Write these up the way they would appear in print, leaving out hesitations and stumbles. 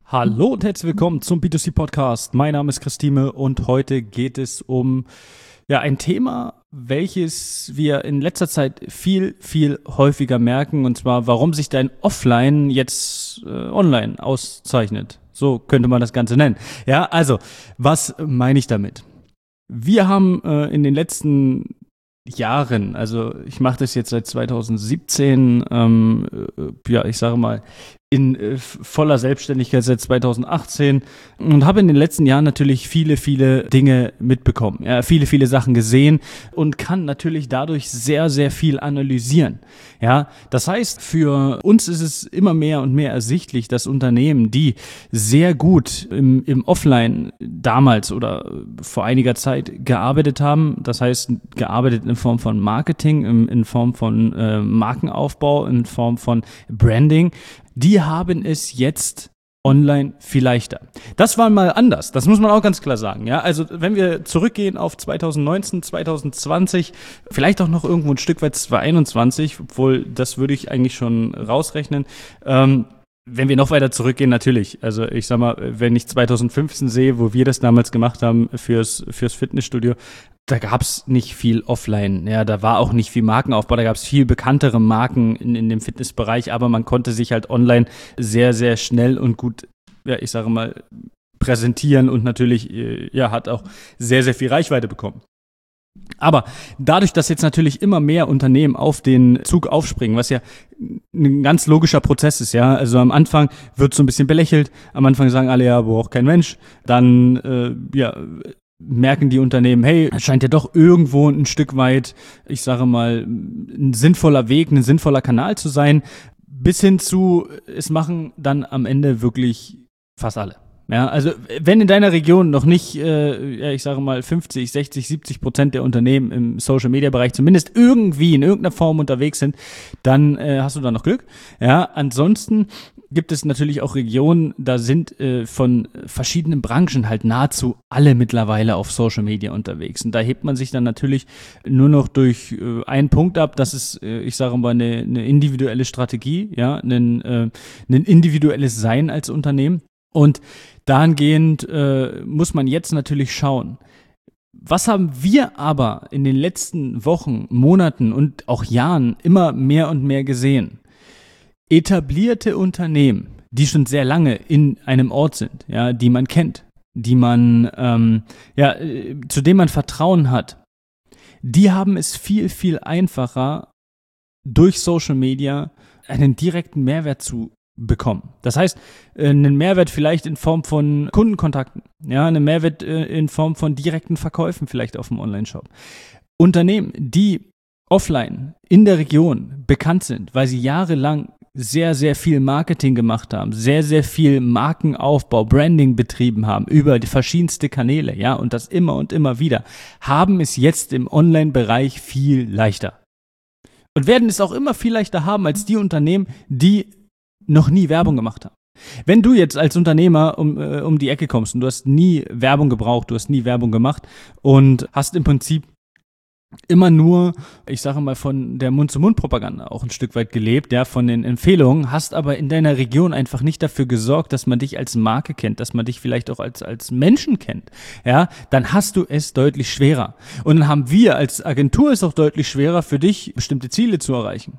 Hallo und herzlich willkommen zum B2C-Podcast. Mein Name ist Christine und heute geht es um ein Thema, welches wir in letzter Zeit viel häufiger merken, und zwar, warum sich dein Offline jetzt online auszeichnet. So könnte man das Ganze nennen. Ja, also, was meine ich damit? Wir haben in den letzten Jahren, also ich mache das jetzt seit 2017, ich sage mal, in voller Selbstständigkeit seit 2018 und habe in den letzten Jahren natürlich viele Dinge mitbekommen, viele Sachen gesehen und kann natürlich dadurch sehr viel analysieren. Ja, das heißt, für uns ist es immer mehr und mehr ersichtlich, dass Unternehmen, die sehr gut im Offline damals oder vor einiger Zeit gearbeitet haben, das heißt gearbeitet in Form von Marketing, in Form von Markenaufbau, in Form von Branding, die haben es jetzt online viel leichter. Das war mal anders, das muss man auch ganz klar sagen. Ja? Also wenn wir zurückgehen auf 2019, 2020, vielleicht auch noch irgendwo ein Stück weit 2021, obwohl das würde ich eigentlich schon rausrechnen, wenn wir noch weiter zurückgehen, natürlich. Also ich sag mal, wenn ich 2015 sehe, wo wir das damals gemacht haben fürs Fitnessstudio, da gab's nicht viel offline. Ja, da war auch nicht viel Markenaufbau, da gab's viel bekanntere Marken in dem Fitnessbereich, aber man konnte sich halt online sehr schnell und gut, ich sage mal, präsentieren und natürlich, hat auch sehr viel Reichweite bekommen. Aber dadurch, dass jetzt natürlich immer mehr Unternehmen auf den Zug aufspringen, was ja ein ganz logischer Prozess ist, ja, also am Anfang wird so ein bisschen belächelt, am Anfang sagen alle, ja, braucht kein Mensch, dann, merken die Unternehmen, hey, es scheint ja doch irgendwo ein Stück weit, ich sage mal, ein sinnvoller Weg, ein sinnvoller Kanal zu sein, bis hin zu, es machen dann am Ende wirklich fast alle. Ja, also wenn in deiner Region noch nicht, ich sage mal 50, 60, 70% der Unternehmen im Social-Media-Bereich zumindest irgendwie in irgendeiner Form unterwegs sind, dann hast du da noch Glück. Ja, ansonsten gibt es natürlich auch Regionen, da sind von verschiedenen Branchen halt nahezu alle mittlerweile auf Social Media unterwegs. Und da hebt man sich dann natürlich nur noch durch einen Punkt ab, das ist, ich sage mal, eine individuelle Strategie, ja, ein individuelles Sein als Unternehmen. Und dahingehend muss man jetzt natürlich schauen, was haben wir aber in den letzten Wochen, Monaten und auch Jahren immer mehr und mehr gesehen? Etablierte Unternehmen, die schon sehr lange in einem Ort sind, ja, die man kennt, die man, zu denen man Vertrauen hat, die haben es viel einfacher, durch Social Media einen direkten Mehrwert zu bekommen. Das heißt, einen Mehrwert vielleicht in Form von Kundenkontakten, ja, einen Mehrwert in Form von direkten Verkäufen vielleicht auf dem Online-Shop. Unternehmen, die offline in der Region bekannt sind, weil sie jahrelang sehr viel Marketing gemacht haben, sehr viel Markenaufbau, Branding betrieben haben über die verschiedenste Kanäle, ja, und das immer und immer wieder, haben es jetzt im Online-Bereich viel leichter. Und werden es auch immer viel leichter haben als die Unternehmen, die noch nie Werbung gemacht haben. Wenn du jetzt als Unternehmer um die Ecke kommst und du hast nie Werbung gebraucht, du hast nie Werbung gemacht und hast im Prinzip immer nur, ich sage mal, von der Mund-zu-Mund-Propaganda auch ein Stück weit gelebt, ja, von den Empfehlungen, hast aber in deiner Region einfach nicht dafür gesorgt, dass man dich als Marke kennt, dass man dich vielleicht auch als Menschen kennt, ja, dann hast du es deutlich schwerer. Und dann haben wir als Agentur es auch deutlich schwerer, für dich bestimmte Ziele zu erreichen.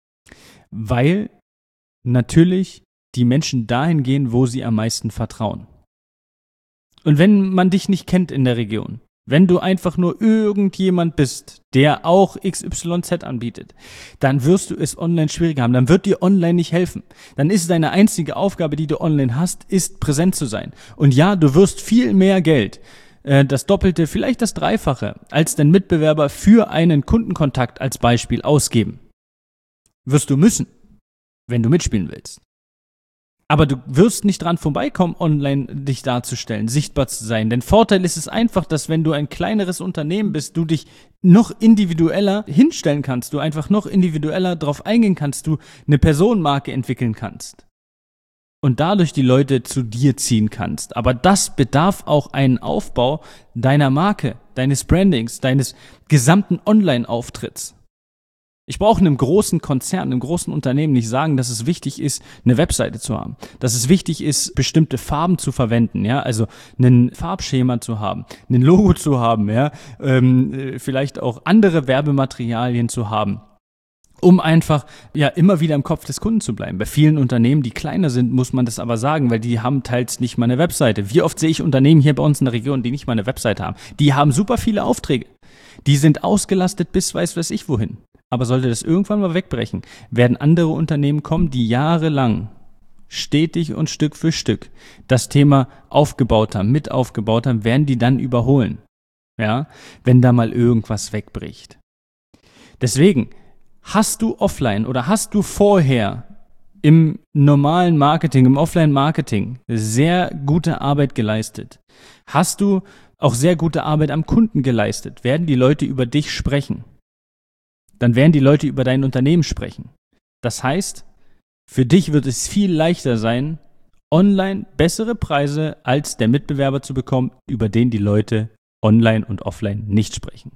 Weil natürlich die Menschen dahin gehen, wo sie am meisten vertrauen. Und wenn man dich nicht kennt in der Region, wenn du einfach nur irgendjemand bist, der auch XYZ anbietet, dann wirst du es online schwieriger haben, dann wird dir online nicht helfen. Dann ist deine einzige Aufgabe, die du online hast, ist präsent zu sein. Und ja, du wirst viel mehr Geld, das Doppelte, vielleicht das Dreifache, als dein Mitbewerber für einen Kundenkontakt als Beispiel ausgeben. Wirst du müssen, wenn du mitspielen willst. Aber du wirst nicht dran vorbeikommen, online dich darzustellen, sichtbar zu sein. Denn Vorteil ist es einfach, dass wenn du ein kleineres Unternehmen bist, du dich noch individueller hinstellen kannst, du einfach noch individueller drauf eingehen kannst, du eine Personenmarke entwickeln kannst. Und dadurch die Leute zu dir ziehen kannst. Aber das bedarf auch einen Aufbau deiner Marke, deines Brandings, deines gesamten Online-Auftritts. Ich brauche einem großen Konzern, einem großen Unternehmen nicht sagen, dass es wichtig ist, eine Webseite zu haben, dass es wichtig ist, bestimmte Farben zu verwenden, ja, also ein Farbschema zu haben, ein Logo zu haben, ja, vielleicht auch andere Werbematerialien zu haben, um einfach ja immer wieder im Kopf des Kunden zu bleiben. Bei vielen Unternehmen, die kleiner sind, muss man das aber sagen, weil die haben teils nicht mal eine Webseite. Wie oft sehe ich Unternehmen hier bei uns in der Region, die nicht mal eine Webseite haben? Die haben super viele Aufträge. Die sind ausgelastet bis weiß ich wohin. Aber sollte das irgendwann mal wegbrechen, werden andere Unternehmen kommen, die jahrelang stetig und Stück für Stück das Thema aufgebaut haben, mit aufgebaut haben, werden die dann überholen. Ja, wenn da mal irgendwas wegbricht. Deswegen, hast du offline oder hast du vorher im normalen Marketing, im Offline-Marketing sehr gute Arbeit geleistet? Hast du auch sehr gute Arbeit am Kunden geleistet? Werden die Leute über dich sprechen? Dann werden die Leute über dein Unternehmen sprechen. Das heißt, für dich wird es viel leichter sein, online bessere Preise als der Mitbewerber zu bekommen, über den die Leute online und offline nicht sprechen.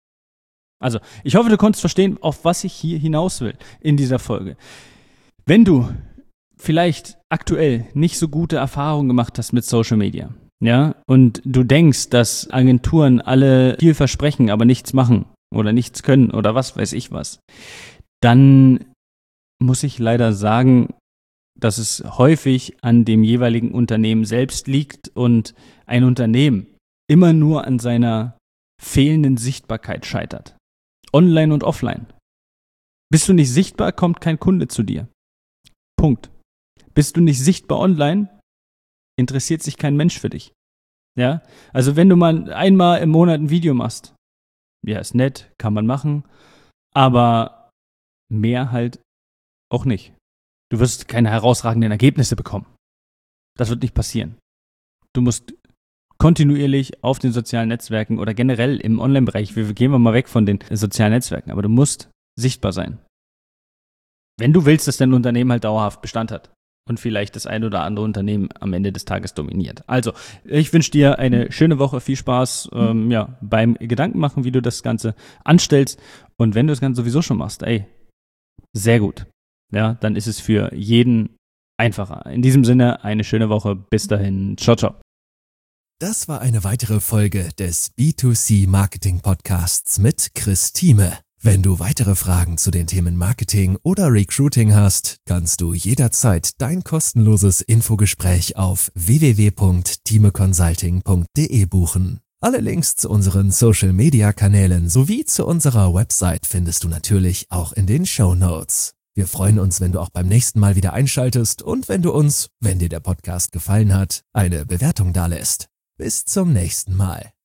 Also, ich hoffe, du konntest verstehen, auf was ich hier hinaus will in dieser Folge. Wenn du vielleicht aktuell nicht so gute Erfahrungen gemacht hast mit Social Media, ja, und du denkst, dass Agenturen alle viel versprechen, aber nichts machen oder nichts können oder was weiß ich was, dann muss ich leider sagen, dass es häufig an dem jeweiligen Unternehmen selbst liegt und ein Unternehmen immer nur an seiner fehlenden Sichtbarkeit scheitert. Online und offline. Bist du nicht sichtbar, kommt kein Kunde zu dir. Punkt. Bist du nicht sichtbar online, interessiert sich kein Mensch für dich. Ja? Also wenn du mal einmal im Monat ein Video machst, ja, ist nett, kann man machen, aber mehr halt auch nicht. Du wirst keine herausragenden Ergebnisse bekommen. Das wird nicht passieren. Du musst kontinuierlich auf den sozialen Netzwerken oder generell im Online-Bereich, gehen wir mal weg von den sozialen Netzwerken, aber du musst sichtbar sein. Wenn du willst, dass dein Unternehmen halt dauerhaft Bestand hat und vielleicht das ein oder andere Unternehmen am Ende des Tages dominiert. Also, ich wünsche dir eine schöne Woche, viel Spaß beim Gedankenmachen, wie du das Ganze anstellst. Und wenn du das Ganze sowieso schon machst, sehr gut. Ja, dann ist es für jeden einfacher. In diesem Sinne, eine schöne Woche. Bis dahin. Ciao, ciao. Das war eine weitere Folge des B2C Marketing Podcasts mit Chris Thieme. Wenn du weitere Fragen zu den Themen Marketing oder Recruiting hast, kannst du jederzeit dein kostenloses Infogespräch auf www.thiemeconsulting.de buchen. Alle Links zu unseren Social-Media-Kanälen sowie zu unserer Website findest du natürlich auch in den Shownotes. Wir freuen uns, wenn du auch beim nächsten Mal wieder einschaltest und wenn du uns, wenn dir der Podcast gefallen hat, eine Bewertung dalässt. Bis zum nächsten Mal.